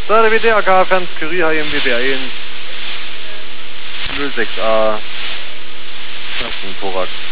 So, der WDAK, Fernst Curie, HMWB1, 06A, das ist ein Thorax.